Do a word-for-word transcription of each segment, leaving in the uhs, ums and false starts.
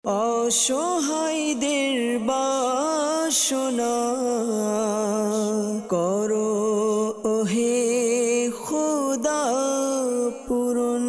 অসহায়দের বাসনা করো ওহে খোদা পূরণ।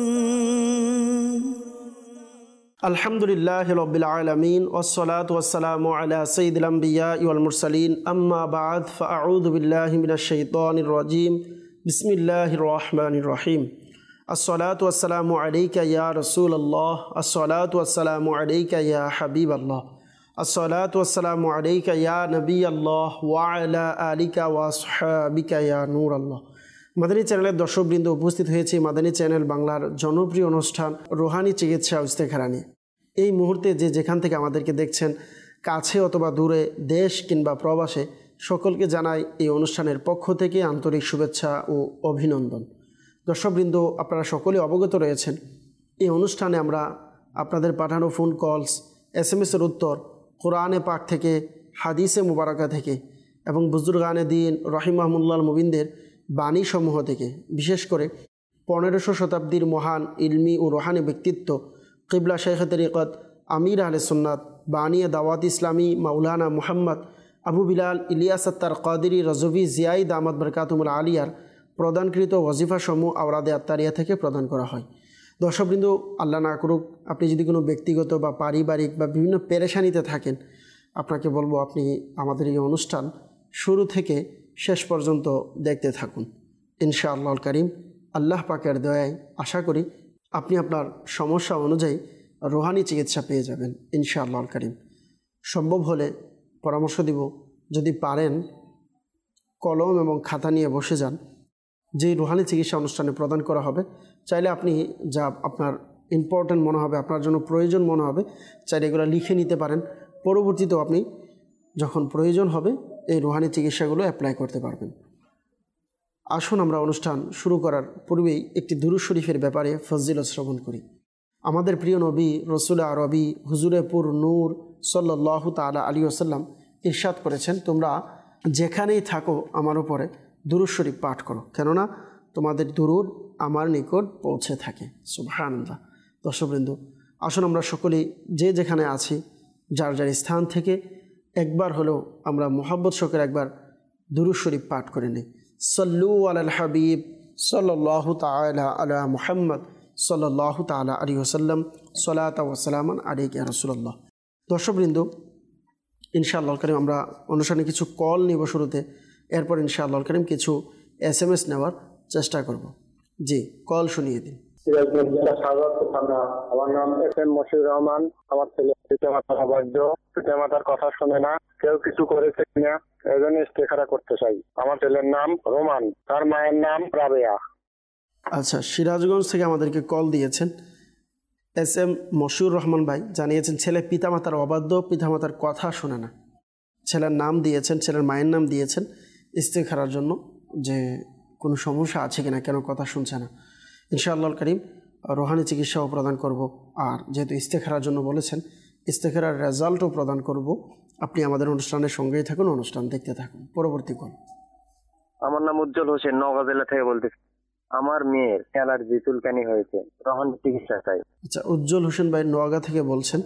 আলহামদুলিল্লাহি রাব্বিল আলামিন ওয়াসসালাতু ওয়াসসালামু আলা সাইয়্যিদিল আমবিয়া ওয়াল মুরসালিন আম্মা বা'দ ফাআউযু বিল্লাহি মিনাশ শাইতানির রাজীম বিসমিল্লাহির রহমানির রহিম। আসসালাতু ওয়াসসালামু আলাইকা ইয়া রাসূলুল্লাহ, আসসালাতু ওয়াসসালামু আলাইকা ইয়া হাবিবাল্লাহ, আসসালাতু ওয়াসসালামু আলাইকা ইয়া নবিয়াল্লাহ ওয়া আলা আলিকা ওয়া আসহাবিকা ইয়া নূরাল্লাহ। মাদানী চ্যানেলের দর্শকবৃন্দ, উপস্থিত হয়েছে মাদানী চ্যানেল বাংলার জনপ্রিয় অনুষ্ঠান রুহানি চিকিৎসা ও ইস্তেখারা নিয়ে। এই মুহূর্তে যে যেখান থেকে আমাদেরকে দেখছেন, কাছে অথবা দূরে, দেশ কিংবা প্রবাসে, সকলকে জানাই এই অনুষ্ঠানের পক্ষ থেকে আন্তরিক শুভেচ্ছা ও অভিনন্দন। দর্শকবৃন্দ, আপনারা সকলে অবগত রয়েছেন এই অনুষ্ঠানে আমরা আপনাদের পাঠানো ফোন কলস, এস এম এসের উত্তর, কোরআনে পাক থেকে, হাদিসে মুবারাকা থেকে এবং বুজুর্গানে দিন রহিমাহুল্লাহ মুবিনদের বাণীসমূহ থেকে, বিশেষ করে পনেরোশো শতাব্দীর মহান ইলমি ও রোহানি ব্যক্তিত্ব কিবলা শেখ তরিকত আমির আহলে সুন্নাত বানিয়ে দাওয়াত ইসলামী মাওলানা মুহাম্মদ আবু বিলাল ইলিয়াস আত্তার কাদেরী রজভী জিয়াই দামাত বরকাতুল আলিয়ার প্রদানকৃত ওয়াজিফাসমূহ আওরাদে আত্তারিয়া থেকে প্রদান করা হয়। দর্শকবৃন্দ, আল্লাহ না করুক আপনি যদি কোনো ব্যক্তিগত বা পারিবারিক বা বিভিন্ন পেরেশানিতে থাকেন, আপনাকে বলবো আপনি আমাদের এই অনুষ্ঠান শুরু থেকে শেষ পর্যন্ত দেখতে থাকুন। ইনশাআল্লাহুল কারীম, আল্লাহ পাকের দয়ায় আশা করি আপনি আপনার সমস্যা অনুযায়ী রুহানি চিকিৎসা পেয়ে যাবেন ইনশাআল্লাহুল কারীম। সম্ভব হলে পরামর্শ দিব, যদি পারেন কলম এবং খাতা নিয়ে বসে যান। যে রুহানি চিকিৎসা অনুষ্ঠানে প্রদান করা হবে, চাইলে আপনি যা আপনার ইম্পর্ট্যান্ট মনে হবে, আপনার জন্য প্রয়োজন মনে হবে, চাইলে এগুলো লিখে নিতে পারেন। পরবর্তীতেও আপনি যখন প্রয়োজন হবে এই রুহানি চিকিৎসাগুলো অ্যাপ্লাই করতে পারবেন। আসুন আমরা অনুষ্ঠান শুরু করার পূর্বেই একটি দুরূদ শরীফের ব্যাপারে ফজিলত শ্রবণ করি। আমাদের প্রিয় নবী রসুল আরবি হুজুরে পুর নূর সাল্লাল্লাহু তাআলা আলাইহি ওয়াসাল্লাম ইরশাদ করেছেন, তোমরা যেখানেই থাকো আমার উপরে দুরূদ শরীফ পাঠ করো, কেননা তোমাদের দুরূদ আমার নিকট পৌঁছে থাকে। সুবহানাল্লাহ। দর্শকবৃন্দ, আসুন আমরা সকলেই যে যেখানে আছি, যার যার স্থান থেকে একবার হলেও আমরা মুহাব্বত শোকের একবার দুরূদ শরীফ পাঠ করে নিই। সাল্লু আলাল হাবিব সাল্লাল্লাহু তাআলা আলা মুহাম্মদ সাল্লাল্লাহু তাআলা আলাইহি ওয়াসাল্লাম সালাতা ওয়া সালামান আলাইকা ইয়া রাসূলুল্লাহ। দর্শকবৃন্দ, ইনশাআল্লাহুল কারীম আমরা অনুষ্ঠানে কিছু কল নিব শুরুতে, এরপর ইনশাআল্লাহুল কারীম কিছু এস এম এস নেওয়ার চেষ্টা করব। জি, কল শুনিয়ে দিন। আমার নাম এস এম মশিউর রহমান। আমার ছেলে পিতামাতার অবাধ্য, পিতামাতার কথা শোনে না, কেউ কিছু করেছে কিনা এই জন্য ইস্তেখারা করতে চাই। আমার ছেলের নাম রোমান, তার মায়ের নাম রাবেয়া। আচ্ছা, সিরাজগঞ্জ থেকে আমাদেরকে কল দিয়েছেন এস এম মশিউর রহমান ভাই, জানিয়েছেন ছেলে পিতামাতার অবাধ্য, পিতামাতার কথা শোনে না। ছেলের নাম দিয়েছেন, ছেলের মায়ের নাম দিয়েছেন ইস্তেখারার জন্য, যে কোনো সমস্যা আছে কিনা, কেন কথা শুনছে না। ইনশাআল্লাহুল কারীম রুহানি চিকিৎসাও প্রদান করব, আর যেহেতু ইস্তেখারার জন্য বলেছেন, ইস্তেখারার রেজাল্টও প্রদান করব। আপনি আমাদের অনুষ্ঠানের সঙ্গেই থাকুন, অনুষ্ঠান দেখতে থাকুন। পরবর্তী কল। আমার নাম উজ্জ্বল হোসেন, নওগাঁ জেলা থেকে বলতেছি। আমার মেয়ের অ্যালার্জি, চুলকানি হয়েছে, রুহানি চিকিৎসা চাই। আচ্ছা, উজ্জ্বল হোসেন ভাই নোয়াগা থেকে বলছেন,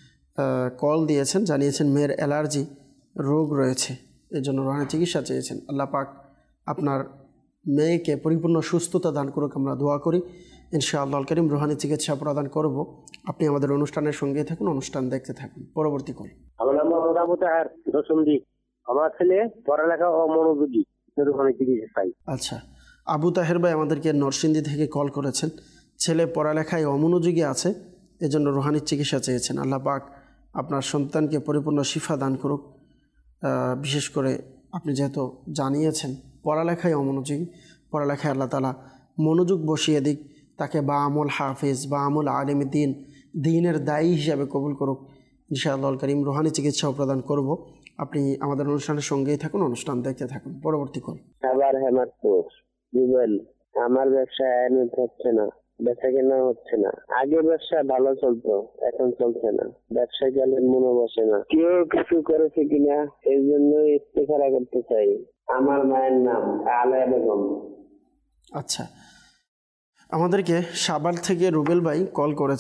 কল দিয়েছেন, জানিয়েছেন মেয়ের অ্যালার্জি রোগ রয়েছে, এর জন্য রুহানি চিকিৎসা চেয়েছেন। আল্লাহ পাক আপনার মেয়েকে পরিপূর্ণ সুস্থতা দান করুক, আমরা দোয়া করি। ইনশাআল্লাহুল কারীম রুহানি চিকিৎসা প্রদান করব। আপনি আমাদের অনুষ্ঠানের সঙ্গেই থাকুন, অনুষ্ঠান দেখতে থাকুন। পরবর্তী কল। আমার নাম মোহাম্মদ আবু তাহের, দশমদ্বীপ। আমার ছেলে পড়ালেখা অমনোযোগী, রুহানি চিকিৎসা চাই। আচ্ছা, আবু তাহের ভাই আমাদেরকে নরসিংদী থেকে কল করেছেন, ছেলে পড়ালেখায় অমনোযোগী আছে, এজন্য রুহানি চিকিৎসা চেয়েছেন। আল্লাহ পাক আপনার সন্তানকে পরিপূর্ণ শিফা দান করুক। বিশেষ করে আপনি যেহেতু জানিয়েছেন পড়ালেখায় অমনোযোগী, পড়ালেখায় আল্লাহ তাআলা মনোযোগ বসিয়ে দিক, তাকে বা আমল হাফেজ বা আমল আলিম দিন, দিনের দায়ী হিসাবে কবুল করুক। ইনশাআল্লাহুল কারীম রুহানি চিকিৎসাও প্রদান করব। আপনি আমাদের অনুষ্ঠানের সঙ্গেই থাকুন, অনুষ্ঠান দেখতে থাকুন। পরবর্তী কল। আবার হেমাদপুর জুবেল, আমার ব্যবসা এমন হচ্ছে না, বেচা কেনা হচ্ছে না। আগে ব্যবসা ভালো চলতো, এখন চলছে না। ব্যবসায় গেলে মনে বসে না, কেউ কিছু করেছে কিনা এই জন্য ইস্তেখারা করতে চাই। আমার মায়ের নাম আলেয়া বেগম। আচ্ছা, আমাদেরকে সাভার থেকে রুবেল ভাই কল করেছেন,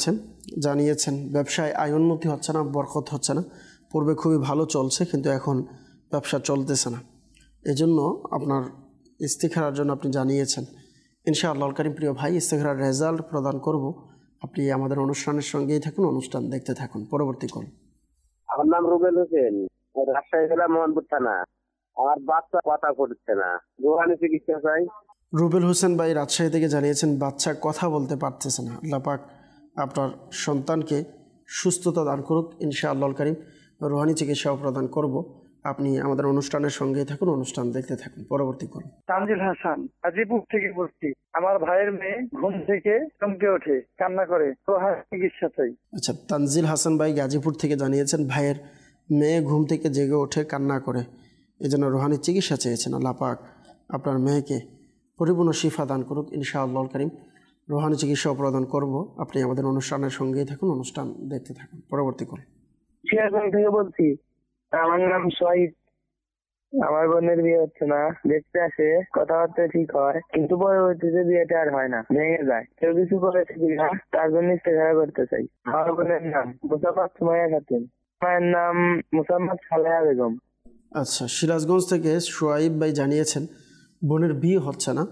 জানিয়েছেন ব্যবসায় আয় উন্নতি হচ্ছে না, বরকত হচ্ছে না। পূর্বে খুবই ভালো চলছে, কিন্তু এখন ব্যবসা চলতেছে না। এজন্য আপনার ইস্তিখারার জন্য আপনি জানিয়েছেন। ইনশাআল্লাহ কারীম প্রিয় ভাই, ইস্তিখারার রেজাল্ট প্রদান করব। আপনি আমাদের অনুষ্ঠানের সঙ্গেই থাকুন, অনুষ্ঠান দেখতে থাকুন। পরবর্তী কল। আমার নাম রুবেল হোসেন, রাজশাহী জেলা মোহনপুর থানা। আমার বাচ্চা কথা করছে না, রোহানি চিকিৎসা চাই। রুবেল হোসেন ভাই রাজশাহী থেকে জানিয়েছেন বাচ্চা কথা বলতে পারতেছে না। আল্লাহ পাক আপনার সন্তানকে সুস্থতা দান করুক। ইনশাআল্লাহ কারীম রোহানি চিকিৎসাও প্রদান করব। আপনি আমাদের অনুষ্ঠানের সঙ্গেই থাকুন, অনুষ্ঠান দেখতে থাকুন। পরবর্তী করুন। তানজিল হাসান, গাজীপুর থেকে বলছি। আমার ভাইয়ের মেয়ে ঘুম থেকে চমকে ওঠে, কান্না করে, রোহানি চিকিৎসা চাই। আচ্ছা, তানজিল হাসান ভাই গাজীপুর থেকে জানিয়েছেন ভাইয়ের মেয়ে ঘুম থেকে জেগে ওঠে, কান্না করে, এই জন্য রোহানি চিকিৎসা চেয়েছেন। আল্লাহ পাক আপনার মেয়েকে পরিপূর্ণ শিফা দান করুক। ইনশাআল্লাহ কারীম রোহানি চিকিৎসাও প্রদান করব। আপনি আমাদের অনুষ্ঠানের সঙ্গেই থাকুন, অনুষ্ঠান দেখতে থাকুন। পরবর্তী করুন। সিরাজগঞ্জ থেকে বলছি। আমার নাম সোহাইব। আমার বোনের বিয়ে হচ্ছে না, দেখতে আসে, কথাবার্তা ঠিক হয়, কিন্তু পরবর্তীতে বিয়েটা আর হয় না, ভেঙে যায়। কেউ কিছু করেছে কিনা তার জন্য ইস্তেখারা করতে চাই। আমার বোনের নাম মুসাম্মদ সুমাইয়া খাতুন, মায়ের নাম মুসাম্মদ সালেহা বেগম। আচ্ছা, সিরাজগঞ্জ থেকে সোহাইব ভাই জানিয়েছেন বোনের বিয়ে হচ্ছে না,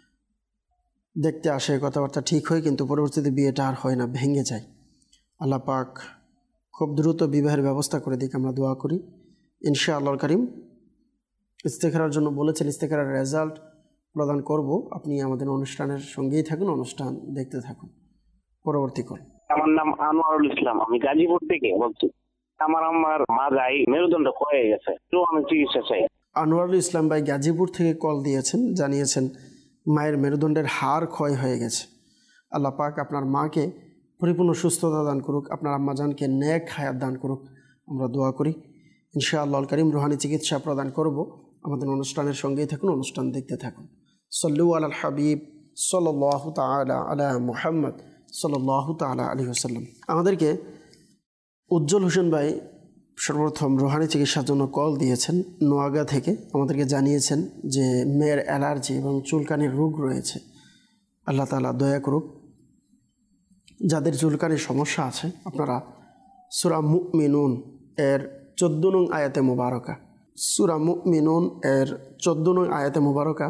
দেখতে আসে, কথাবার্তা ঠিক হয়, কিন্তু পরবর্তীতে বিয়েটা আর হয় না, ভেঙে যায়। আল্লাহ পাক খুব দ্রুত বিবাহের ব্যবস্থা করে দিক, আমরা দোয়া করি। ইনশাআল্লাহ কারীম ইস্তেখারার জন্য বলেছেন, ইস্তেখারার রেজাল্ট প্রদান করব। আপনি আমাদের অনুষ্ঠানের সঙ্গেই থাকুন, অনুষ্ঠান দেখতে থাকুন। পরবর্তী কল। আমার নাম আনোয়ারুল ইসলাম, আমি গাজীপুর থেকে বলছি। আমার আমার মাজায় মেরুদণ্ড ক্ষয়ে গেছে, তো আমি চিকিৎসা চাই। আনোয়ারুল ইসলাম ভাই গাজীপুর থেকে কল দিয়েছেন, জানিয়েছেন মায়ের মেরুদণ্ডের হাড় ক্ষয় হয়ে গেছে। আল্লাহ পাক আপনার মাকে পরিপূর্ণ সুস্থতা দান করুক, আপনার আম্মাজানকে নেক হায়াত দান করুক, আমরা দোয়া করি। ইনশাআল্লাহ কারীম রোহানি চিকিৎসা প্রদান করব। আমাদের অনুষ্ঠানের সঙ্গেই থাকুন, অনুষ্ঠান দেখতে থাকুন। সল্লু আলাল হাবিব সাল্লাল্লাহু তাআলা আলা মুহাম্মদ সাল্লাল্লাহু তাআলা আলাইহি ওয়াসাল্লাম। আমাদেরকে উজ্জ্বল হোসেন ভাই সর্বপ্রথম রোহানি চিকিৎসার জন্য কল দিয়েছেন নোয়াগা থেকে। আমাদেরকে জানিয়েছেন যে মেয়ের অ্যালার্জি এবং চুলকানির রোগ রয়েছে। আল্লাহ তাআলা দয়া করুক। যাদের চুলকানির সমস্যা আছে, আপনারা সূরা মুমিনুন এর চোদ্দ নং আয়াতে মুবারকা, সূরা মুমিনুন এর চোদ্দ নং আয়াতে মুবারকা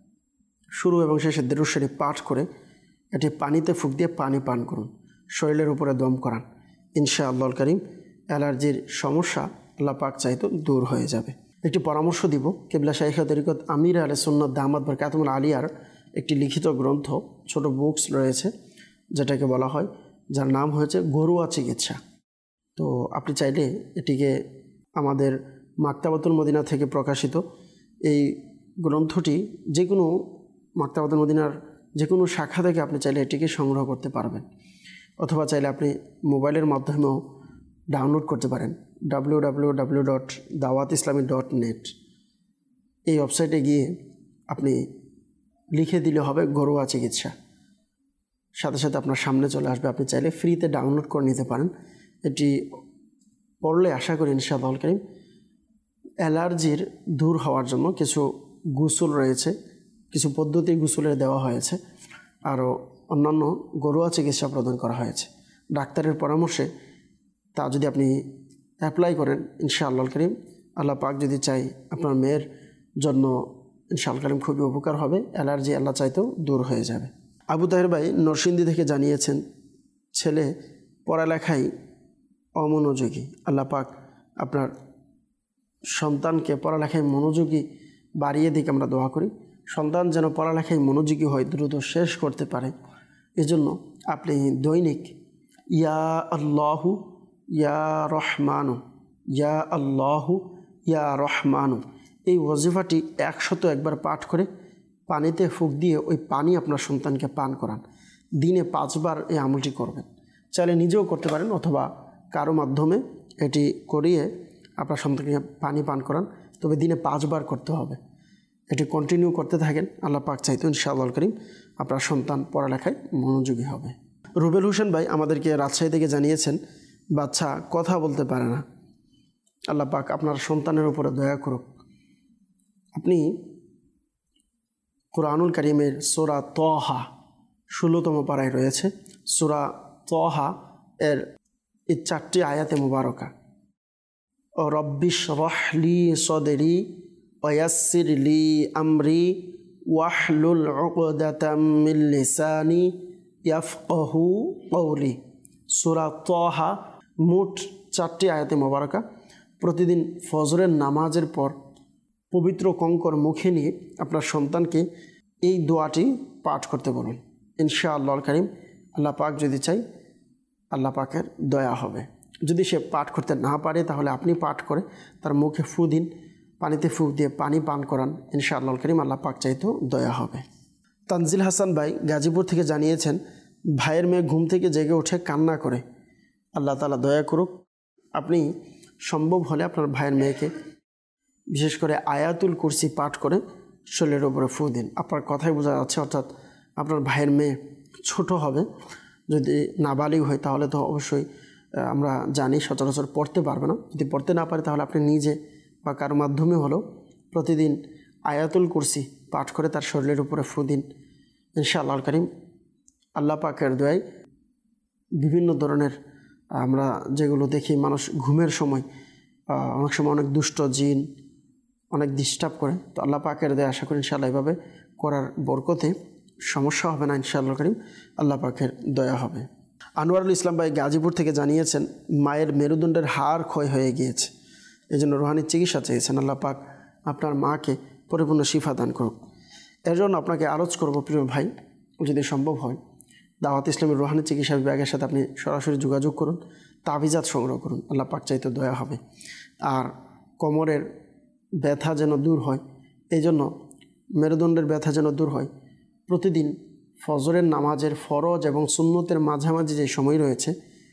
শুরু এবং শেষে দরুদ শরীফ পাঠ করে এটি পানিতে ফুঁক দিয়ে পানি পান করুন, শরীরের উপরে দম করান। ইনশাআল্লাহ কারীম অ্যালার্জির সমস্যা আল্লাহ পাক চাইতো দূর হয়ে যাবে। একটি পরামর্শ দিব, কিবলা শাইখা তরিকত আমির আলে সুন্নাত দামাত বারকাতুল আলিয়ার একটি লিখিত গ্রন্থ, ছোট বুকস রয়েছে, যেটাকে বলা হয়, যার নাম হয়েছে ঘরোয়া চিকিৎসা। তো আপনি চাইলে এটিকে আমাদের মাকতাবাতুল মদিনা থেকে প্রকাশিত এই গ্রন্থটি যে কোনো মাকতাবাতুল মদিনার যে কোনো শাখা থেকে আপনি চাইলে এটিকে সংগ্রহ করতে পারবেন, অথবা চাইলে আপনি মোবাইলের মাধ্যমেও ডাউনলোড করতে পারেন। ডাব্লিউ ডাব্লিউ ডাব্লিউ ডট দাওয়াত ইসলামী ডট নেট এই ওয়েবসাইটে গিয়ে আপনি লিখে দিলে হবে ঘরোয়া চিকিৎসা, সাথে সাথে আপনার সামনে চলে আসবে। আপনি চাইলে ফ্রিতে ডাউনলোড করে নিতে পারেন। এটি পড়লে আশা করি ইনশাআল্লাহ কারীম অ্যালার্জির দূর হওয়ার জন্য কিছু গোসল রয়েছে, কিছু পদ্ধতি গোসলের দেওয়া হয়েছে, আরও অন্যান্য ঘরোয়া চিকিৎসা প্রদান করা হয়েছে ডাক্তারের পরামর্শে। তা যদি আপনি অ্যাপ্লাই করেন ইনশাআল্লাহ কারীম, আল্লাহ পাক যদি চাই আপনার মেয়ের জন্য ইনশাআল্লাহ কারীম খুবই উপকার হবে। অ্যালার্জি আল্লাহ চাইতেও দূর হয়ে যাবে। আবু তাহের ভাই নরসিংদী থেকে জানিয়েছেন ছেলে পড়ালেখায় অমনোযোগী। আল্লাহ পাক আপনার সন্তানকে পড়ালেখায় মনোযোগী বাড়িয়ে দিকে আমরা দোয়া করি। সন্তান যেন পড়ালেখায় মনোযোগী হয়, দ্রুত শেষ করতে পারে। এজন্য আপনি দৈনিক ইয়া আল্লাহু ইয়া রহমানু ইয়া আল্লাহু ইয়া রহমানু এই ওয়াজিফাটি একশত একবার পাঠ করে পানিতে ফুঁক দিয়ে ওই পানি আপনার সন্তানকে পান করান। দিনে পাঁচবার এই আমলটি করবেন। চাইলে নিজেও করতে পারেন, অথবা কারো মাধ্যমে এটি করিয়ে আপনার সন্তানকে পানি পান করান, তবে দিনে পাঁচবার করতে হবে। এটি কন্টিনিউ করতে থাকেন, আল্লাহ পাক চাইতো ইনশাআল্লাহ কারীম আপনার সন্তান পড়ালেখায় মনোযোগী হবে। রুবেল হোসেন ভাই আমাদেরকে রাজশাহী থেকে জানিয়েছেন বাচ্চা কথা বলতে পারে না। আল্লাহ পাক আপনার সন্তানের উপরে দয়া করুক। আপনি কুরআনুল কারীমের সূরা তাহা ষোলোতম পারায় রয়েছে, সূরা তাহা এর এই চারটি আয়াতে মুবারকা, ও রব্বিশ রহলি সদরি ওয়াসির লি আমরি ওয়াহলুল উকদাতাম মিন লিসানি ইয়াফকাহু কওলি, সূরা তাহা। মোট চারটি আয়াতে মুবারকা। প্রতিদিন ফজরের নামাজের পর পবিত্র কঙ্কর মুখে নিয়ে আপনার সন্তানকে এই দোয়াটি পাঠ করতে বলুন। ইনশাআল্লাহ কারীম, আল্লাহ পাক যদি চাই আল্লাহ পাকের দয়া হবে। যদি সে পাঠ করতে না পারে তাহলে আপনি পাঠ করে তার মুখে ফু দিন, পানিতে ফু দিয়ে পানি পান করান। ইনশাআল্লাহ কারীম আল্লাহ পাক চাইতো দয়া হবে। তানজিল হাসান ভাই গাজীপুর থেকে জানিয়েছেন, ভাইয়ের মেয়ে ঘুম থেকে জেগে উঠে কান্না করে, আল্লাহ তাআলা দয়া করুক। আপনি সম্ভব হলে আপনার ভাইয়ের মেয়েকে বিশেষ করে আয়াতুল কুরসি পাঠ করে শরীরের উপরে ফু দিন। আপনার কথাই বোঝা যাচ্ছে, অর্থাৎ আপনার ভাইয়ের মেয়ে ছোট হবে। যদি নাবালিগ হয় তাহলে তো অবশ্যই আমরা জানি সচরাচর পড়তে পারবে না। যদি পড়তে না পারে তাহলে আপনি নিজে বা কারো মাধ্যমে হলেও প্রতিদিন আয়াতুল কুরসি পাঠ করে তার শরীরের উপরে ফু দিন। ইনশাআল্লাহ কারীম আল্লাহ পাকের দয়ায় বিভিন্ন ধরনের আমরা যেগুলো দেখি মানুষ ঘুমের সময় অনেক সময় অনেক দুষ্ট জিন অনেক ডিস্টার্ব করে, তো আল্লাহ পাকের দয়া আশা করি ইনশাআল্লাহ এভাবে করার বরকতে সমস্যা হবে না। ইনশাআল্লাহ কারীম আল্লাহ পাকের দয়া হবে। আনোয়ারুল ইসলাম ভাই গাজীপুর থেকে জানিয়েছেন, মায়ের মেরুদণ্ডের হাড় ক্ষয় হয়ে গিয়েছে, এই জন্য রুহানি চিকিৎসা চেয়েছেন। আল্লাহ পাক আপনার মাকে পরিপূর্ণ শিফা দান করুক। এর জন্য আপনাকে আরজ করব প্রিয় ভাই, যদি সম্ভব হয় দাওয়াত ইসলামের রুহানি চিকিৎসা বিভাগের সাথে আপনি সরাসরি যোগাযোগ করুন, তাবিজাত সংগ্রহ করুন, আল্লাহ পাক চাইতে দয়া হবে। আর কোমরের ব্যথা যেন দূর হয়, এই জন্য মেরুদণ্ডের ব্যথা যেন দূর হয়, প্রতিদিন ফজরের নামাজের ফরজ এবং সুন্নতের মাঝামাঝি যে সময় রয়েছে,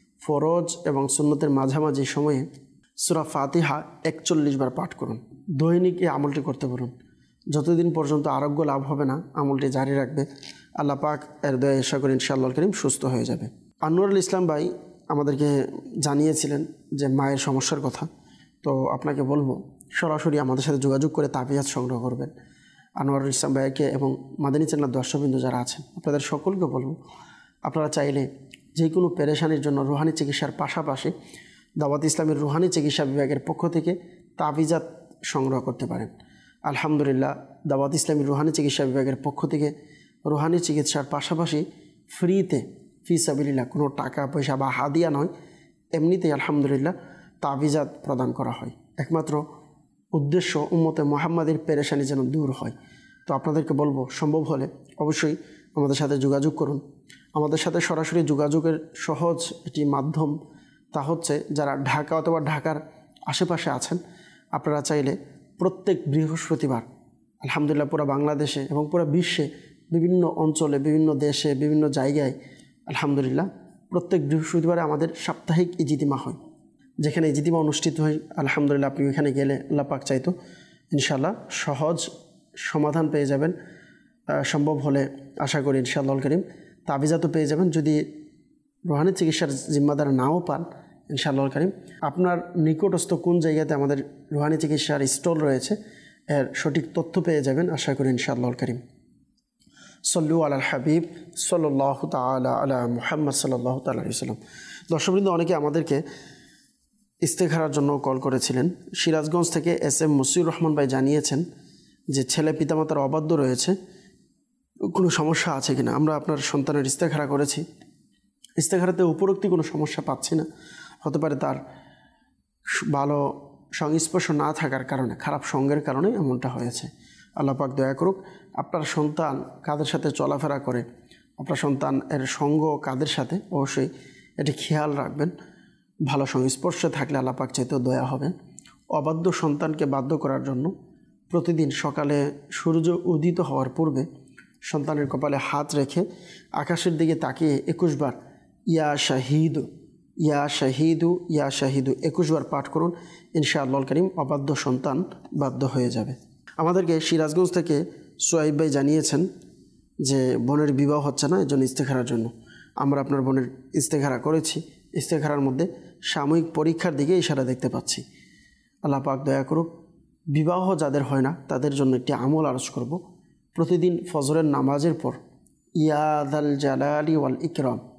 ফরজ এবং সুন্নতের মাঝামাঝি সময়ে সূরা ফাতিহা একচল্লিশ বার পাঠ করুন। দৈনিক এই আমলটি করতে বলুন। যতদিন পর্যন্ত আরোগ্য লাভ হবে না আমলটি জারি রাখবে। আল্লাহ পাক এর দয়া আশা করি ইনশাআল্লাহ কারীম সুস্থ হয়ে যাবে। আনোয়ারুল ইসলাম ভাই আমাদেরকে জানিয়েছিলেন যে মায়ের সমস্যার কথা, তো আপনাকে বলবো সরাসরি আমাদের সাথে যোগাযোগ করে তাবিয়াত সংগ্রহ করবেন। আনোয়ারুল ইসলাম ভাইকে এবং মাদানী চ্যানেলের দর্শকবৃন্দ যারা আছেন আপনাদের সকলকে বলবো, আপনারা চাইলে যে কোনো পেরেশানির জন্য রুহানি চিকিৎসার পাশাপাশি দাওয়াত ইসলামের রুহানি চিকিৎসা বিভাগের পক্ষ থেকে তাবিজাত সংগ্রহ করতে পারেন। আলহামদুলিল্লাহ দাওয়াত ইসলামের রুহানি চিকিৎসা বিভাগের পক্ষ থেকে রুহানি চিকিৎসার পাশাপাশি ফ্রিতে ফি সাবিলিল্লাহ, কোনো টাকা পয়সা বা হাদিয়া নয়, এমনিতেই আলহামদুলিল্লাহ তাবিজাত প্রদান করা হয়। একমাত্র উদ্দেশ্য উম্মতে মুহাম্মাদের পেরেশানি যেন দূর হয়। তো আপনাদেরকে বলবো সম্ভব হলে অবশ্যই আমাদের সাথে যোগাযোগ করুন। আমাদের সাথে সরাসরি যোগাযোগের সহজ একটি মাধ্যম তা হচ্ছে যারা ঢাকা অথবা ঢাকার আশেপাশে আছেন, আপনারা চাইলে প্রত্যেক বৃহস্পতিবার আলহামদুলিল্লাহ পুরো বাংলাদেশে এবং পুরো বিশ্বে বিভিন্ন অঞ্চলে বিভিন্ন দেশে বিভিন্ন জায়গায় আলহামদুলিল্লাহ প্রত্যেক বৃহস্পতিবারে আমাদের সাপ্তাহিক ইজিতিমা হয়, যেখানে ইজিতিমা অনুষ্ঠিত হয়। আলহামদুলিল্লাহ আপনি ওইখানে গেলে আল্লাহ পাক চাইতো ইনশাআল্লাহ সহজ সমাধান পেয়ে যাবেন। সম্ভব হলে আশা করি ইনশাআল্লাহ কারীম তাবিজাতও পেয়ে যাবেন। যদি রুহানি চিকিৎসার জিম্মাদার নাও পান ইনশাআল্লাহ কারীম আপনার নিকটস্থ কোন জায়গাতে আমাদের রুহানি চিকিৎসার স্টল রয়েছে এর সঠিক তথ্য পেয়ে যাবেন আশা করি ইনশাআল্লাহ কারীম। সল্লু আলাল হাবিব সাল্লাল্লাহু তাআলা আলা মুহাম্মদ সাল্লাল্লাহু তাআলা আলাইহি ওয়াসাল্লাম। দর্শকবৃন্দ অনেকে আমাদেরকে ইস্তেখারার জন্য কল করেছিলেন। সিরাজগঞ্জ থেকে এস এম মুসিউর রহমান ভাই জানিয়েছেন যে ছেলে পিতামাতার অবাধ্য রয়েছে, কোনো সমস্যা আছে কিনা। আমরা আপনার সন্তানের ইস্তেখারা করেছি, ইস্তেখারাতে উপরোক্ত কোনো সমস্যা পাচ্ছি না। হতে পারে তার ভালো সংস্পর্শ না থাকার কারণে, খারাপ সঙ্গের কারণে এমনটা হয়েছে। আল্লাহ পাক দয়া করুক। আপনার সন্তান কাদের সাথে চলাফেরা করে, আপনার সন্তান এর সঙ্গ কাদের সাথে, অবশ্যই এটি খেয়াল রাখবেন। ভালো সংস্পর্শে থাকলে আল্লাহ পাক চাইতেও দয়া হবে। অবাধ্য সন্তানকে বাধ্য করার জন্য প্রতিদিন সকালে সূর্য উদিত হওয়ার পূর্বে সন্তানের কপালে হাত রেখে আকাশের দিকে তাকিয়ে একুশ বার ইয়া শাহিদু ইয়া শাহিদু ইয়া শাহিদু একুশ বার পাঠ করুন। ইনশাআল্লাহ কারীম অবাধ্য সন্তান বাধ্য হয়ে যাবে। আমাদেরকে সিরাজগঞ্জ থেকে সোহাইব ভাই জানিয়েছেন যে বোনের বিবাহ হচ্ছে না, এর জন্য ইস্তেখারার জন্য। আমরা আপনার বোনের ইস্তেখারা করেছি। ইস্তেখারার মধ্যে সাময়িক পরীক্ষার দিকে ইশারা দেখতে পাচ্ছি। আল্লাহ পাক দয়া করুক। বিবাহ যাদের হয় না তাদের জন্য একটি আমল আরজ করব। প্রতিদিন ফজরের নামাজের পর ইয়া দাল জালালি ওয়াল ইকরাম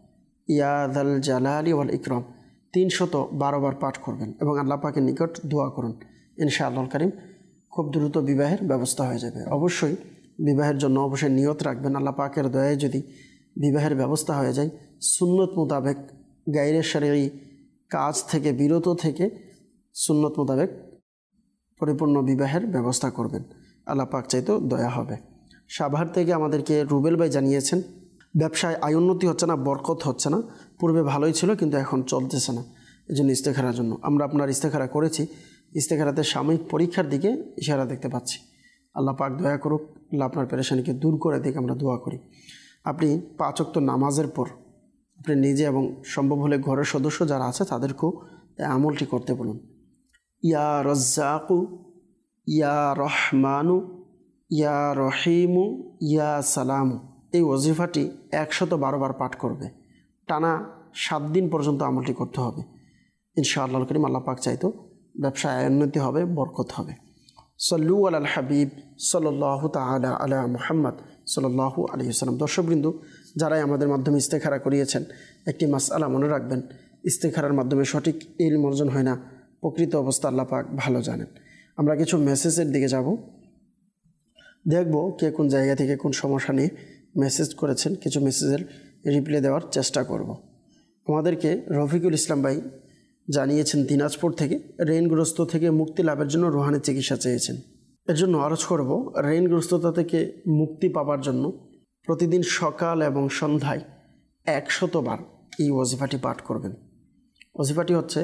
ইয়া যাল জালালি ওয়াল ইকরাম তিনশত বারো বার পাঠ করবেন এবং আল্লাহ পাকের নিকট দোয়া করুন। ইনশাআল্লাহ কারীম খুব দ্রুত বিবাহের ব্যবস্থা হয়ে যাবে। অবশ্যই বিবাহের জন্য অবশ্যই নিয়ত রাখবেন, আল্লাহ পাকের দয়ায় যদি বিবাহের ব্যবস্থা হয়ে যায় সুন্নত মোতাবেক গায়রে শরঈ কাজ থেকে বিরত থেকে সুন্নত মোতাবেক পরিপূর্ণ বিবাহের ব্যবস্থা করবেন, আল্লাহ পাক চাইতো দয়া হবে। সাভার থেকে আমাদেরকে রুবেল ভাই জানিয়েছেন ব্যবসায় আয় উন্নতি হচ্ছে না, বরকত হচ্ছে না, পূর্বে ভালোই ছিল কিন্তু এখন চলতেছে না, এই জন্য ইস্তেখারার জন্য আমরা আপনার ইস্তেখারা করেছি। ইস্তেখারাতে সাময়িক পরীক্ষার দিকে ইশারা দেখতে পাচ্ছি, আল্লাহ পাক দয়া করুক, আল্লাহ আপনার পেরেশানিকে দূর করে দিক, আমরা দোয়া করি। আপনি পাঁচ ওয়াক্ত নামাজের পর আপনি নিজে এবং সম্ভব হলে ঘরের সদস্য যারা আছে তাদেরকেও এই আমলটি করতে বলুন। ইয়া রাজ্জাকু ইয়া রহমানু ইয়া রহিমু ইয়া সালামু এই ওজিফাটি একশত বারো বার পাঠ করবে, টানা সাত দিন পর্যন্ত আমলটি করতে হবে। ইনশাআল্লাহ করিম আল্লাহ পাক চাইতো ব্যবসায় উন্নতি হবে, বরকত হবে। সল্লু আলাল হাবিব সাল্লাল্লাহু তাআলা আলা মুহাম্মদ সাল্লাল্লাহু আলাইহি ওয়াসাল্লাম। দর্শকবৃন্দ, যারাই আমাদের মাধ্যমে ইস্তেখারা করিয়েছেন একটি মাসআলা মনে রাখবেন, ইস্তেখারার মাধ্যমে সঠিক ইলম অর্জন হয় না, প্রকৃত অবস্থা আল্লাহ পাক ভালো জানেন। আমরা কিছু মেসেজের দিকে যাব, দেখব কে কোন জায়গা থেকে কোন সমস্যা নিয়ে মেসেজ করেছেন, কিছু মেসেজের রিপ্লাই দেওয়ার চেষ্টা করব। আমাদেরকে রফিকুল ইসলাম ভাই জানিয়েছেন দিনাজপুর থেকে ঋণগ্রস্ত থেকে মুক্তি লাভের জন্য রুহানি চিকিৎসা চেয়েছেন। এর জন্য আরজ করব ঋণগ্রস্ততা থেকে মুক্তি পাওয়ার জন্য প্রতিদিন সকাল এবং সন্ধ্যায় একশতবার এই ওজিফাটি পাঠ করবেন। ওজিফাটি হচ্ছে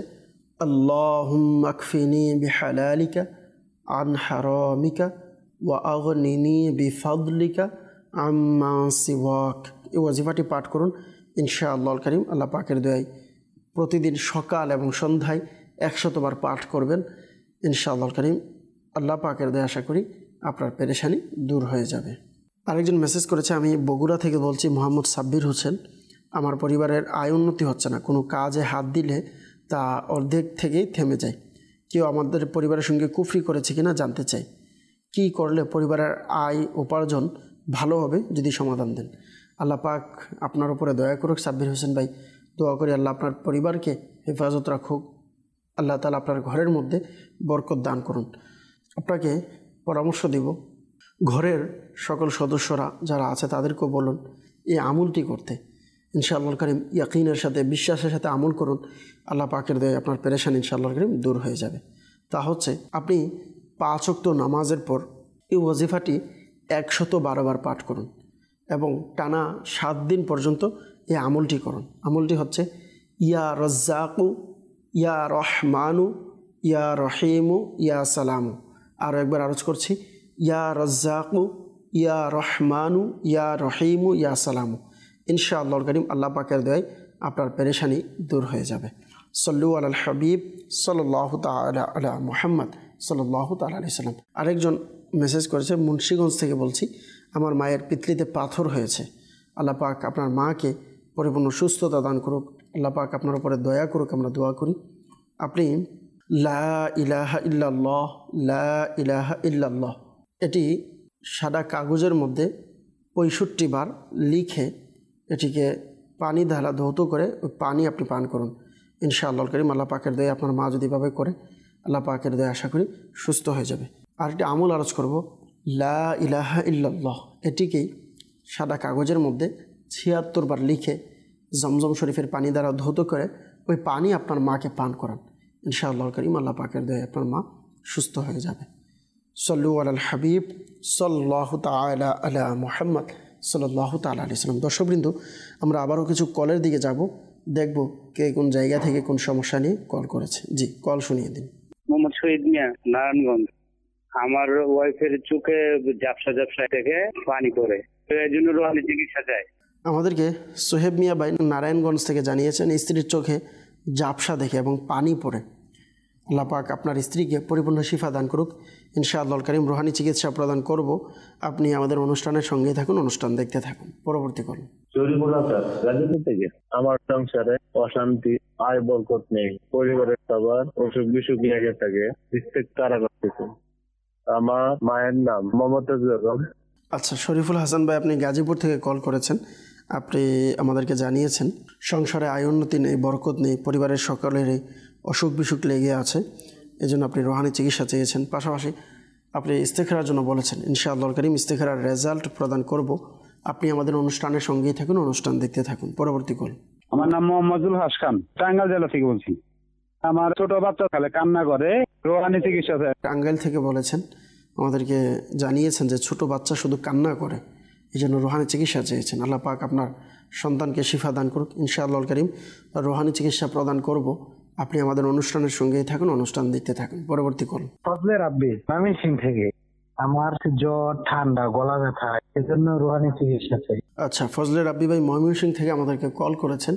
আল্লাহুম্মা কফিনি বিহালালিকা আন হারামিকা ওয়া আগনিনি বিফাদলিকা আম্মা সিওয়াক। এই ওজিফাটি পাঠ করুন, ইনশাআল্লাহুল কারীম আল্লাহ পাকের দয়ায় প্রতিদিন সকাল এবং সন্ধ্যায় একশতবার পাঠ করবেন। ইনশাআল্লাহুল কারীম আল্লাহ পাকের দয়া আশা করি আপনার পেরেশানি দূর হয়ে যাবে। আরেকজন মেসেজ করেছে, আমি বগুড়া থেকে বলছি, মোহাম্মদ সাব্বির হোসেন। আমার পরিবারের আয় উন্নতি হচ্ছে না, কোনো কাজে হাত দিলে তা অর্ধেক থেকেই থেমে যায়। কেউ আমাদের পরিবারের সঙ্গে কুফরি করেছে কিনা জানতে চাই। কি করলে পরিবারের আয় উপার্জন ভালো হবে যদি সমাধান দেন। আল্লাহ পাক আপনার উপরে দয়া করুক সাব্বির হোসেন ভাই, দোয়া করি আল্লাহ আপনার পরিবারকে হেফাজত রাখুক, আল্লাহ তাআলা আপনার ঘরের মধ্যে বরকত দান করুন। আপনাকে পরামর্শ দিব, ঘরের সকল সদস্যরা যারা আছে তাদেরকেও বলুন এই আমলটি করতে। ইনশাআল্লাহুল কারীম ইয়াকিনের সাথে বিশ্বাসের সাথে আমল করুন, আল্লাহ পাকের দয়ায় আপনার পেরেশানি ইনশাআল্লাহুল কারীম দূর হয়ে যাবে। তা হচ্ছে আপনি পাঁচ ওয়াক্ত নামাজের পর এই ওজিফাটি একশত বারো বার পাঠ করুন এবং টানা সাত দিন পর্যন্ত এই আমলটি করুন। আমলটি হচ্ছে ইয়া রাজ্জাকু ইয়া রহমানু ইয়া রহিমু ইয়া সালামু। আরও একবার আরজ করছি, ইয়া রাজ্জাকু ইয়া রহমানু ইয়া রহিমু ইয়া সালামু। ইনশাআল্লাহুল কারীম আল্লাহ পাকের দয়ায় আপনার পেরেশানি দূর হয়ে যাবে। সল্লু আলাল হাবিব সাল্লাল্লাহু তাআলা আলা মুহাম্মদ সাল্লাল্লাহু তাআলা আলাইহি সাল্লাম। আরেকজন মেসেজ করেছে, মুন্সিগঞ্জ থেকে বলছি, আমার মায়ের পিতলিতে পাথর হয়েছে, আল্লাহ পাক আপনার মাকে পরিপূর্ণ সুস্থতা দান করুক, আল্লাহ পাক আপনার উপরে দয়া করুক, আমরা দোয়া করি। আপনি লা ইলাহা ইল্লাল্লাহ লা ইলাহা ইল্লাল্লাহ এটি সাদা কাগজের মধ্যে পঁয়ষট্টি বার লিখে এটিকে পানি ঢালা ধৌত করে ওই পানি আপনি পান করুন। ইনশাআল্লাহুল কারীম আল্লাহ পাকের দয়া আপনার মা যদি ভাবে করে আল্লাহ পাকের দয়া আশা করি সুস্থ হয়ে যাবে। আর একটি আমল আরজ করব, লা ইলাহা ইল্লাল্লাহ এটিকেই সাদা কাগজের মধ্যে ছিয়াত্তর বার লিখে জমজম শরীফের পানি দ্বারা ধৌত করে ওই পানি আপনার মাকে পান করান। ইনশাআল্লাহুল কারীম আল্লাহ পাকের দয়ায় আপনার মা সুস্থ হয়ে যাবে। সল্লু আলাল হাবিব সাল্লাল্লাহু তাআলা আলা মুহাম্মদ সাল্লাল্লাহু তাআলা আলাইহি সাল্লাম। দর্শকবৃন্দ, আমরা আবারও কিছু কলের দিকে যাব, দেখব কে কোন জায়গা থেকে কোন সমস্যা নিয়ে কল করেছে। জি, কল শুনিয়ে দিন। মোহাম্মদ শহীদ মিয়া, নারায়ণগঞ্জ। আমার ওয়াইফের চোখে ঝাপসা ঝাপসা থেকে পানি পড়ে, এই জন্য রোহানি চিকিৎসা চাই। আমাদেরকে সোহেব মিয়া ভাই নারায়ণগঞ্জ থেকে জানিয়েছেন স্ত্রীর চোখে ঝাপসা দেখে এবং পানি পড়ে। আল্লাহ পাক আপনার স্ত্রীকে পরিপূর্ণ শিফা দান করুক। ইনশাআল্লাহুল কারীম রুহানি চিকিৎসা প্রদান করব। আপনি আমাদের অনুষ্ঠানের সঙ্গে থাকুন, অনুষ্ঠান দেখতে থাকুন। পরবর্তী করুন। গাজীপুর থেকে আমার সংসারে অশান্তি, আয় বরকত নেই, পরিবারের সবার অসুখ বিসুখ লেগে থাকে, তারা করতেছে। আমার মায়ের নাম মমতাজ বেগম। আচ্ছা, শরীফুল হাসান ভাই আপনি গাজীপুর থেকে কল করেছেন। আপনি আমাদেরকে জানিয়েছেন সংসারে আয় উন্নতি নেই, বরকত নেই, পরিবারের সকলেরই অসুখ বিসুখ লেগে আছে, এজন্য আপনি রুহানি চিকিৎসা চেয়েছেন। পাশাপাশি আপনি ইস্তেখারার জন্য বলেছেন। ইনশাআল্লাহ করিম ইস্তেখারার রেজাল্ট প্রদান করব। আপনি আমাদের অনুষ্ঠানের সঙ্গেই থাকুন, অনুষ্ঠান দেখতে থাকুন। পরবর্তী কল। আমার নাম মোহাম্মদুল হাস খান, টাঙ্গাইল জেলা থেকে বলছি। আমার ছোট বাচ্চা খালে কান্না করে, রোহানি চিকিৎসা। টাঙ্গাইল থেকে বলেছেন, আমাদেরকে জানিয়েছেন যে ছোট বাচ্চা শুধু কান্না করে, এই জন্য রুহানি চিকিৎসা চেয়েছেন। আল্লাহ পাক আপনার সন্তানকে শিফা দান করুক। ইনশাআল্লাহ করিম রুহানি চিকিৎসা প্রদান করব। আপনি আমাদের অনুষ্ঠানের সঙ্গেই থাকুন, অনুষ্ঠান দেখতে থাকুন। পরবর্তী কল। ফজলে রাব্বি, ময়মনসিংহ থেকে। আমার জ্বর, ঠান্ডা, গলা ব্যথা, এজন্য রুহানি চিকিৎসা চাই। আচ্ছা, ফজলে রাব্বি ভাই ময়মনসিংহ থেকে আমাদেরকে কল করেছেন।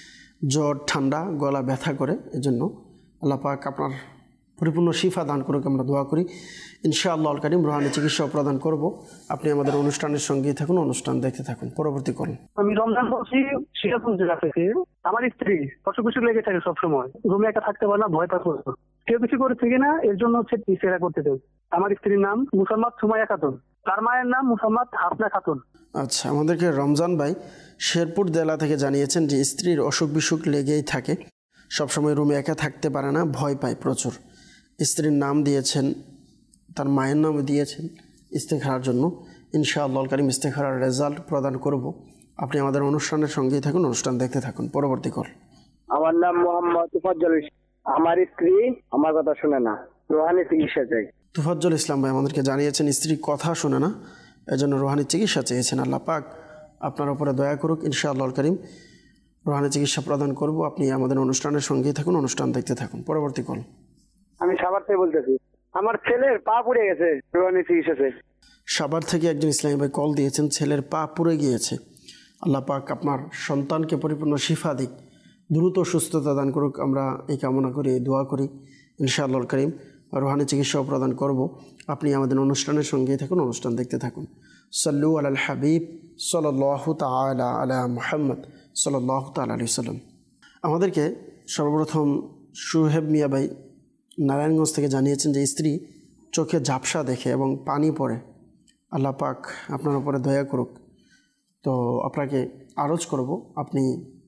জ্বর, ঠান্ডা, গলা ব্যথা করে, এজন্য আল্লাহ পাক আপনার পরিপূর্ণ শিফা দান করুক, আমরা দোয়া করি। ইনশাআল্লাহ আল কারিম রুহানি চিকিৎসা প্রদান করব। আপনি আমাদের অনুষ্ঠানের সঙ্গেই থাকুন, অনুষ্ঠান দেখতে থাকুন। পরবর্তী করুন। আমি রমজান বলছি, সিরাজগঞ্জ জেলা থেকে। আমার স্ত্রী অসুখ বিসুখ লেগে থাকে সবসময়, রুমে একা থাকতে পারে না, ভয় পাচ্ছে। কেউ কিছু করে থেকে না, এর জন্য হচ্ছে সেরা করতে চাই। আমার স্ত্রীর নাম মুসাম্মদ সুমাইয়া খাতুন, তার মায়ের নাম মুসাম্মদ হাসনা খাতুন। আচ্ছা, আমাদেরকে রমজান ভাই শেরপুর জেলা থেকে জানিয়েছেন যে স্ত্রীর অসুখ বিসুখ লেগেই থাকে, সবসময় রুমে একা থাকতে পারে না, ভয় পায় প্রচুর। স্ত্রীর নাম দিয়েছেন, তার মায়ের নাম দিয়েছেন ইস্তেখারার জন্য। ইনশাআল্লাহ কারিম ইস্তেখারার রেজাল্ট প্রদান করব। আপনি আমাদের অনুষ্ঠানের সঙ্গেই থাকুন, অনুষ্ঠান দেখতে থাকুন। পরবর্তী কল। আমার নাম মোহাম্মদ তুফাজ্জল ইসলাম। আমার স্ত্রী আমার কথা শুনে না, রুহানি চিকিৎসা চাই। তুফাজ্জল ইসলাম ভাই আমাদেরকে জানিয়েছেন স্ত্রী কথা শুনে না, এজন্য রুহানি চিকিৎসা চেয়েছেন। আল্লাহ পাক আপনার উপরে দয়া করুক। ইনশাআল্লাহ কারিম রুহানি চিকিৎসা প্রদান করব। আপনি আমাদের অনুষ্ঠানের সঙ্গেই থাকুন, অনুষ্ঠান দেখতে থাকুন। পরবর্তী কল। আমি সাভার থেকে বলতেছি, আমার ছেলের পা পুড়ে গেছে, রুহানি চিকিৎসা চাই। সাভার থেকে একজন ইসলামী ভাই কল দিয়েছেন, ছেলের পা পুড়ে গিয়েছে। আল্লাহ পাক আপনার সন্তানকে পরিপূর্ণ শিফা দিক, দ্রুত সুস্থতা দান করুক, আমরা এই কামনা করি, এই দোয়া করি। ইনশাআল্লাহ কারীম রুহানি চিকিৎসাও প্রদান করব। আপনি আমাদের অনুষ্ঠানের সঙ্গেই থাকুন, অনুষ্ঠান দেখতে থাকুন। সাল্লু আলাল হাবিব সাল্লাল্লাহু তাআলা আলা মুহাম্মদ সাল্লাল্লাহু তাআলা আলাইহি ওয়াসাল্লাম। আমাদেরকে সর্বপ্রথম সুহেব মিয়া ভাই নারায়ণগঞ্জ থেকে জানিয়েছেন যে স্ত্রী চোখে ঝাপসা দেখে এবং পানি পড়ে। আল্লাহ পাক আপনার উপরে দয়া করুক। তো আপনাকে আরজ করব, আপনি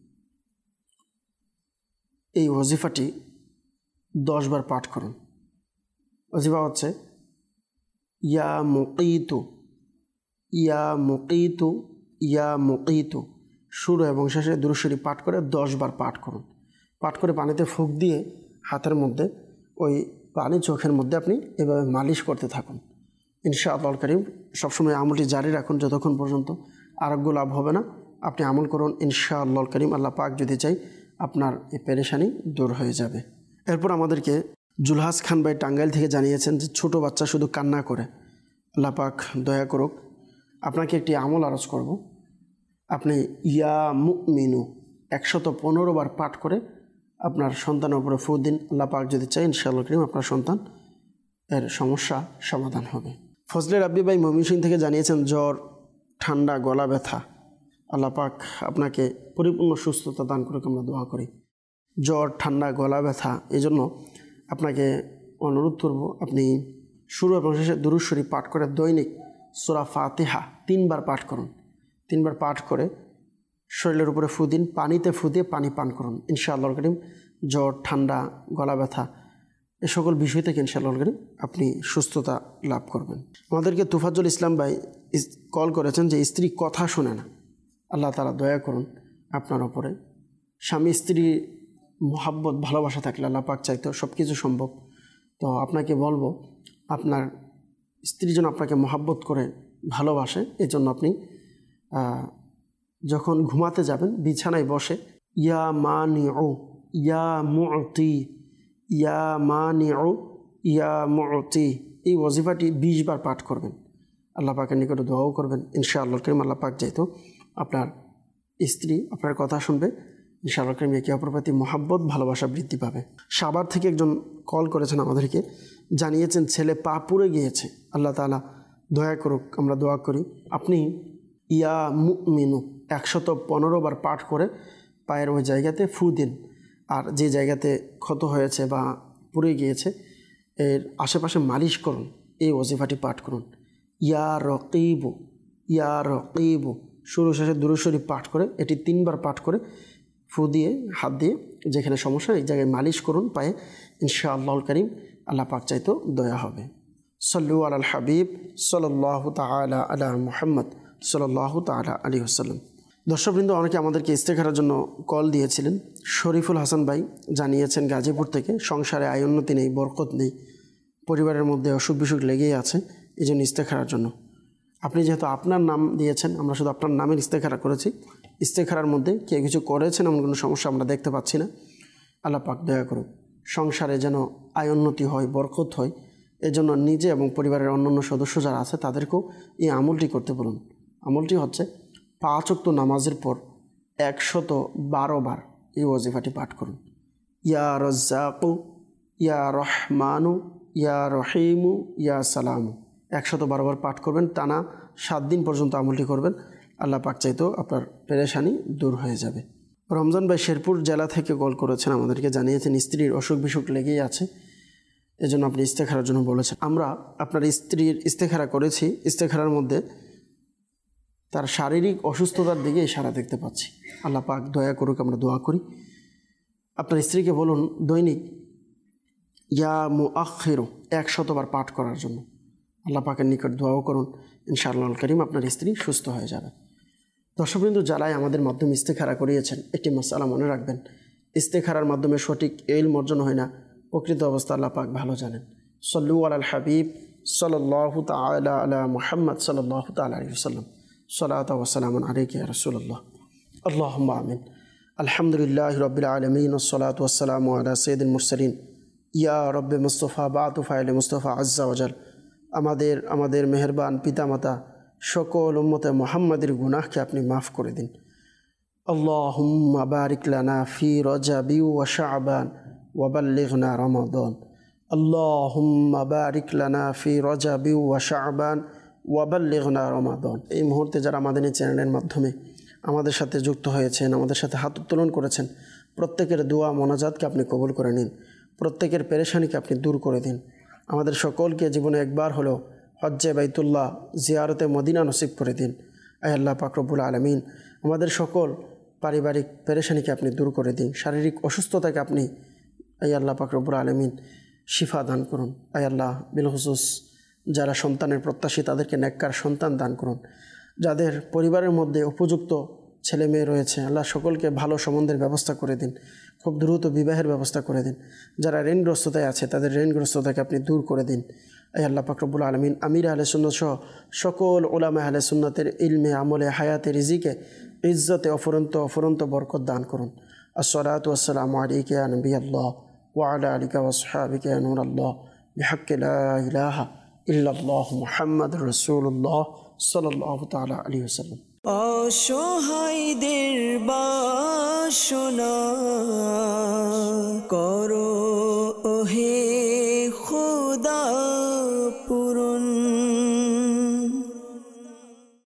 এই ওয়াজিফাটি দশ বার পাঠ করুন। ওয়াজিফা হচ্ছে ইয়া মুকিতু, ইয়া মুকিতু, ইয়া মুকিতু। শুরু এবং শেষে দুরূদ শরীফ পাঠ করে দশ বার পাঠ করুন। পাঠ করে পানিতে ফুঁক দিয়ে হাতের মধ্যে ওই পানি চোখের মধ্যে আপনি এভাবে মালিশ করতে থাকুন। ইনশাআল্লাহ কারীম সবসময় আমলটি জারি রাখুন যতক্ষণ পর্যন্ত আরোগ্য লাভ হবে না। আপনি আমল করুন, ইনশাআল্লাহ কারীম আল্লাহ পাক যদি চাই আপনার এই পেরেশানি দূর হয়ে যাবে। এরপর আমাদেরকে জুলহাস খান ভাই টাঙ্গাইল থেকে জানিয়েছেন যে ছোটো বাচ্চা শুধু কান্না করে। আল্লাহ পাক দয়া করুক। আপনাকে একটি আমল আরজ করব। আপনি ইয়া মুমিনু একশত পনেরো বার পাঠ করে আপনার সন্তানের উপরে ফু দিন। আল্লাহ পাক যদি চাই ইনশাআল্লাহ কারীম আপনার সন্তান এর সমস্যা সমাধান হবে। ফজলে রাব্বি ভাই ময়মনসিংহ থেকে জানিয়েছেন জ্বর, ঠান্ডা, গলা ব্যথা। আল্লাহ পাক আপনাকে পরিপূর্ণ সুস্থতা দান করে আমরা দোয়া করি। জ্বর, ঠান্ডা, গলা ব্যথা, এই জন্য আপনাকে অনুরোধ করব আপনি শুরু এবং শেষে দুরূদ শরীফ পাঠ করে দৈনিক সূরা ফাতিহা তিনবার পাঠ করুন। তিনবার পাঠ করে শরীরের উপরে ফু দিন, পানিতে ফু দিয়ে পানি পান করুন। ইনশাআল্লাহ কারীম জ্বর, ঠান্ডা, গলা ব্যথা এ সকল বিষয় থেকে ইনশাআল্লাহ কারীম আপনি সুস্থতা লাভ করবেন। আমাদেরকে তুফাজ্জল ইসলাম ভাই কল করেছেন যে স্ত্রী কথা শোনে না। আল্লাহ তাআলা দয়া করুন আপনার ওপরে। স্বামী স্ত্রী মোহাব্বত ভালোবাসা থাকলে আল্লাহ পাক চাইতো সব কিছু সম্ভব। তো আপনাকে বলবো আপনার স্ত্রী যেন আপনাকে মোহাব্বত করে ভালোবাসে, এই জন্য আপনি যখন ঘুমাতে যাবেন বিছানায় বসে ইয়া মানিউ, ইয়া মুতি, ইয়া মানিউ, ইয়া মুতি এই ওয়াজিফাটি বিশ বার পাঠ করবেন। আল্লাহ পাকের নিকটে দোয়াও করবেন। ইনশাআল্লাহ কারীম আল্লাহ পাক চাইতো আপনার স্ত্রী আপনার কথা শুনবে। ইনশাআল্লাহ কারীম একে অপরের প্রতি মহাব্বত ভালোবাসা বৃদ্ধি পাবে। সাভার থেকে একজন কল করেছেন আমাদেরকে, জানিয়েছেন ছেলে পা পুড়ে গিয়েছে। আল্লাহ তাআলা দয়া করুক, আমরা দোয়া করি। আপনি ইয়া মুমিনু একশত পনেরো বার পাঠ করে পায়ের ওই জায়গাতে ফু দিন। আর যে জায়গাতে ক্ষত হয়েছে বা পুড়ে গিয়েছে এর আশেপাশে মালিশ করুন। এই ওয়াজিফাটি পাঠ করুন। ইয়া রকিবু, ইয়া রকিবু শুরু শেষে দুরূদ শরীফ পাঠ করে এটি তিনবার পাঠ করে ফু দিয়ে হাত দিয়ে যেখানে সমস্যা এই জায়গায় মালিশ করুন পায়ে, ইনশাআল্লাহুল কারীম আল্লাহ পাক চাইতো দয়া হবে। সাল্লু আলাল হাবিব সাল্লাল্লাহু তাআলা আলা মুহাম্মদ সাল্লাল্লাহু তাআলা আলাইহি ওয়াসাল্লাম। দর্শকবৃন্দ, অনেকে আমাদেরকে ইস্তেখারার জন্য কল দিয়েছিলেন। শরীফুল হাসান ভাই জানিয়েছেন গাজীপুর থেকে, সংসারে আয় উন্নতি নেই, বরকত নেই, পরিবারের মধ্যে অসুখ বিসুখ লেগেই আছে, এই জন্য ইস্তেখারার জন্য। আপনি যেহেতু আপনার নাম দিয়েছেন, আমরা শুধু আপনার নামের ইস্তেখারা করেছি। ইস্তেখারার মধ্যে কেউ কিছু করেছেন এমন কোনো সমস্যা আমরা দেখতে পাচ্ছি না। আল্লাহ পাক দয়া করুন, সংসারে যেন আয় উন্নতি হয়, বরকত হয়, এজন্য নিজে এবং পরিবারের অন্যান্য সদস্য যারা আছে তাদেরকেও এই আমলটি করতে বলুন। আমলটি হচ্ছে পাঁচ ওয়াক্ত নামাজের পর একশত বারো বার এই ওয়াজিফাটি পাঠ করুন। ইয়া রাজ্জাকু ইয়া রহমানু ইয়া রহিমু ইয়া সালামু, একশত বারো বার পাঠ করবেন। টানা সাত দিন পর্যন্ত আমলটি করবেন। আল্লাহ পাক চাইতো আপনার পেরেশানি দূর হয়ে যাবে। রমজান ভাই শেরপুর জেলা থেকে কল করেছেন, আমাদেরকে জানিয়েছেন স্ত্রীর অসুখ বিসুখ লেগেই আছে, এজন্য আপনি ইস্তেখারার জন্য বলেছেন। আমরা আপনার স্ত্রীর ইস্তেখারা করেছি। ইস্তেখারার মধ্যে তার শারীরিক অসুস্থতার দিকে ইশারা দেখতে পাচ্ছি। আল্লাহ পাক দয়া করুক, আমরা দোয়া করি। আপনার স্ত্রীকে বলুন দৈনিক ইয়া মুআখিরু একশতবার পাঠ করার জন্য। আল্লাহ পাকের নিকট দোয়াও করুন, ইনশাআল্লাহুল কারীম আপনার স্ত্রী সুস্থ হয়ে যাবে। দর্শকবৃন্দ, যারাই আমাদের মাধ্যমে ইস্তেখারা করিয়েছেন, একটি মাসআলা মনে রাখবেন, ইস্তেখারার মাধ্যমে সঠিক ইলম অর্জন হয় না, প্রকৃত অবস্থা আল্লাহ পাক ভালো জানেন। সাল্লু আলাল হাবিব সাল্লাল্লাহু তাআলা আলা মুহাম্মদ সাল্লাল্লাহু তাআলা আলাইহি ওয়াসাল্লাম। সালাতু ওয়া সালামুন আলাইকা ইয়া রাসূলুল্লাহ। আল্লাহুম্মা আমিন। আলহামদুলিল্লাহি রাব্বিল আলামিন ওয়াস সালাতু ওয়াস সালামু আলা সাইয়্যিদিল মুরসালিন ইয়া রাব্বি মুস্তাফা বাতু ফাইল মুস্তাফা আজ্জা ওয়াজাল। আমাদের আমাদের মেহেরবান পিতামাতা সকল উম্মতে মুহাম্মাদের গুনাহকে আপনি মাফ করে দিন। আল্লাহুম্মা বারিক লানা ফি রজাবি ওয়া শাবান ওয়া বাল্লিগনা রমাদান। আল্লাহুম্মা বারিক লানা ফি রজাবি ওয়া শাবান ওয়া বাল্লিগনা রমাদান। এই মুহূর্তে যারা আমাদের এই চ্যানেলের মাধ্যমে আমাদের সাথে যুক্ত হয়েছেন, আমাদের সাথে হাত উত্তোলন করেছেন, প্রত্যেকের দোয়া মোনাজাতকে আপনি কবুল করে নিন, প্রত্যেকের পেরেশানিকে আপনি দূর করে দিন। আমাদের সকলকে জীবনে একবার হলেও হজ্জে বাইতুল্লাহ জিয়ারতে মদিনা নসিব করে দিন। আয় আল্লাহ পাক রব্বুল আলামিন, আমাদের সকল পারিবারিক পেরেশানিকে আপনি দূর করে দিন, শারীরিক অসুস্থতাকে আপনি আয় আল্লাহ পাক রব্বুল আলামিন শিফা দান করুন। আয় আল্লাহ বিলখুসুস যারা সন্তানের প্রত্যাশী তাদেরকে নেককার সন্তান দান করুন। যাদের পরিবারের মধ্যে উপযুক্ত ছেলে মেয়ে রয়েছে, আল্লাহ সকলকে ভালো সম্বন্ধের ব্যবস্থা করে দিন, খুব দ্রুত বিবাহের ব্যবস্থা করে দিন। যারা ঋণগ্রস্ততায় আছে তাদের ঋণগ্রস্ততাকে আপনি দূর করে দিন। আয় আল্লাহ পাক রব্বুল আলামিন, আমির আহলে সুন্নাত সহ সকল উলামা আহলে সুন্নাতের ইলমে, আমলে, হায়াতে, রিজিকে, ইজ্জতে অফুরন্ত অফুরন্ত বরকত দান করুন। আসসালাতু ওয়াসসালামু আলাইকা ইয়া নবিয়াল্লাহ ওয়া আলা আলিকা ওয়া আসহাবিকা ইয়া নূরাল্লাহ বিহাক্কি লা ইলাহা ইল্লাল্লাহু মুহাম্মাদুর রাসূলুল্লাহ সাল্লাল্লাহু তাআলা আলাইহি ওয়াসাল্লাম। অসহায়দের বাসনা